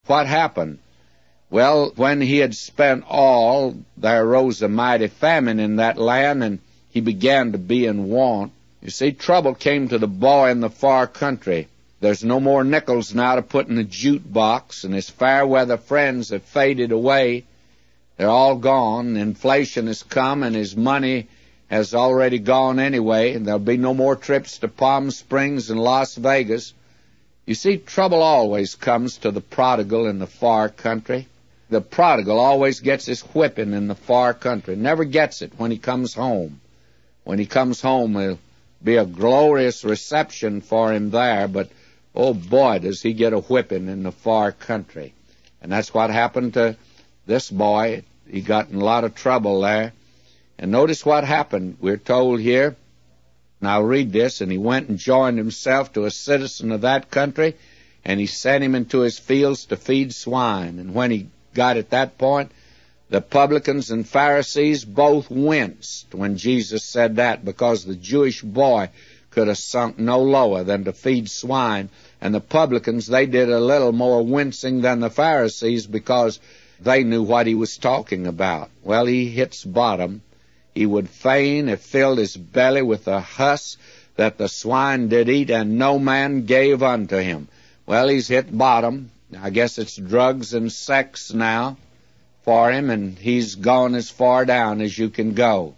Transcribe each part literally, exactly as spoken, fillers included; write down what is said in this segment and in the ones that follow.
What happened? Well, when he had spent all, there arose a mighty famine in that land, and he began to be in want. You see, trouble came to the boy in the far country. There's no more nickels now to put in the jute box, and his fair-weather friends have faded away. They're all gone. Inflation has come, and his money has already gone anyway, and there'll be no more trips to Palm Springs and Las Vegas. You see, trouble always comes to the prodigal in the far country. The prodigal always gets his whipping in the far country, never gets it when he comes home. When he comes home, there'll be a glorious reception for him there, but oh boy, does he get a whipping in the far country. And that's what happened to this boy. He got in a lot of trouble there. And notice what happened. We're told here, and I'll read this, and he went and joined himself to a citizen of that country, and he sent him into his fields to feed swine. And when he got at that point, the publicans and Pharisees both winced when Jesus said that, because the Jewish boy could have sunk no lower than to feed swine. And the publicans, they did a little more wincing than the Pharisees, because they knew what he was talking about. Well, he hits bottom. He would fain have filled his belly with the husk that the swine did eat, and no man gave unto him. Well, he's hit bottom. I guess it's drugs and sex now for him, and he's gone as far down as you can go.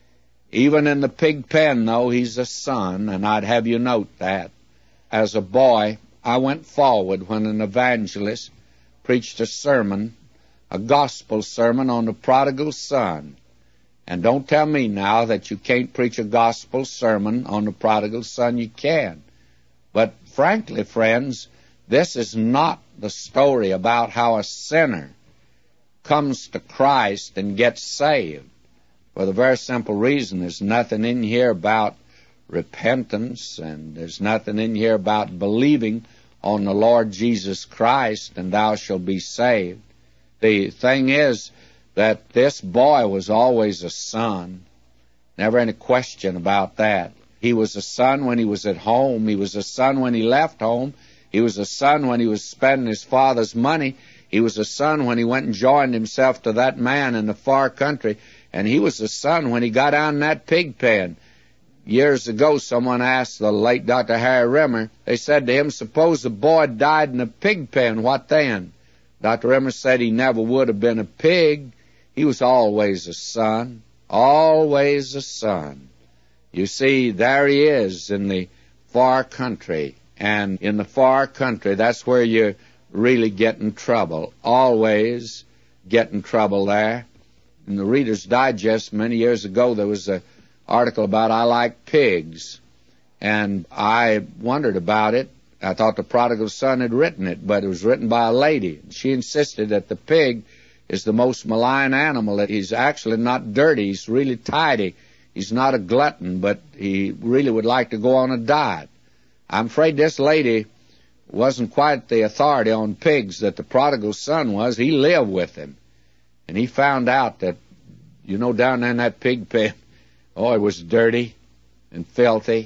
Even in the pig pen, though, he's a son, and I'd have you note that. As a boy, I went forward when an evangelist preached a sermon, a gospel sermon on the prodigal son. And don't tell me now that you can't preach a gospel sermon on the prodigal son. You can. But frankly, friends, this is not the story about how a sinner comes to Christ and gets saved. For the very simple reason, there's nothing in here about repentance, and there's nothing in here about believing on the Lord Jesus Christ, and thou shalt be saved. The thing is that this boy was always a son. Never any question about that. He was a son when he was at home. He was a son when he left home. He was a son when he was spending his father's money. He was a son when he went and joined himself to that man in the far country. And he was a son when he got down in that pig pen. Years ago, someone asked the late Doctor Harry Rimmer, they said to him, suppose the boy died in a pig pen, what then? Doctor Rimmer said he never would have been a pig. He was always a son, always a son. You see, there he is in the far country. And in the far country, that's where you really get in trouble. Always get in trouble there. In the Reader's Digest many years ago, there was an article about I like pigs. And I wondered about it. I thought the prodigal son had written it, but it was written by a lady. She insisted that the pig is the most malign animal, that he's actually not dirty, he's really tidy. He's not a glutton, but he really would like to go on a diet. I'm afraid this lady wasn't quite the authority on pigs that the prodigal son was. He lived with him. And he found out that, you know, down there in that pig pen, oh, it was dirty and filthy.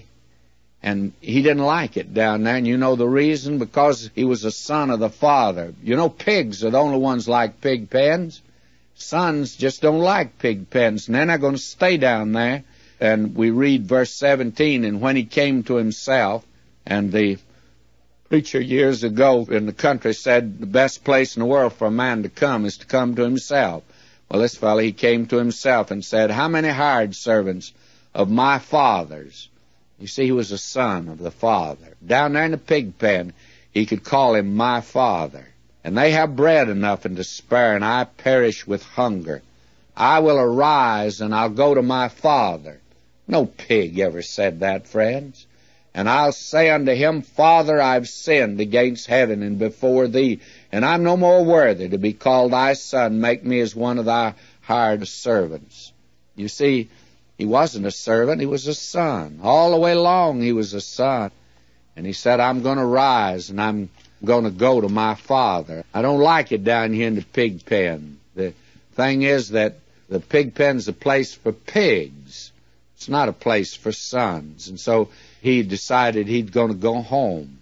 And he didn't like it down there. And you know the reason? Because he was a son of the father. You know, pigs are the only ones like pig pens. Sons just don't like pig pens. And they're not going to stay down there. And we read verse seventeen, and when he came to himself, and the preacher years ago in the country said the best place in the world for a man to come is to come to himself. Well, this fellow, he came to himself and said, how many hired servants of my father's? You see, he was a son of the father. Down there in the pig pen, he could call him my father. And they have bread enough and to spare, and I perish with hunger. I will arise, and I'll go to my father. No pig ever said that, friends. And I'll say unto him, Father, I've sinned against heaven and before thee, and I'm no more worthy to be called thy son. Make me as one of thy hired servants. You see, he wasn't a servant, he was a son. All the way along he was a son. And he said, I'm going to rise, and I'm going to go to my father. I don't like it down here in the pig pen. The thing is that the pig pen's a place for pigs. It's not a place for sons. And so he decided he'd going to go home.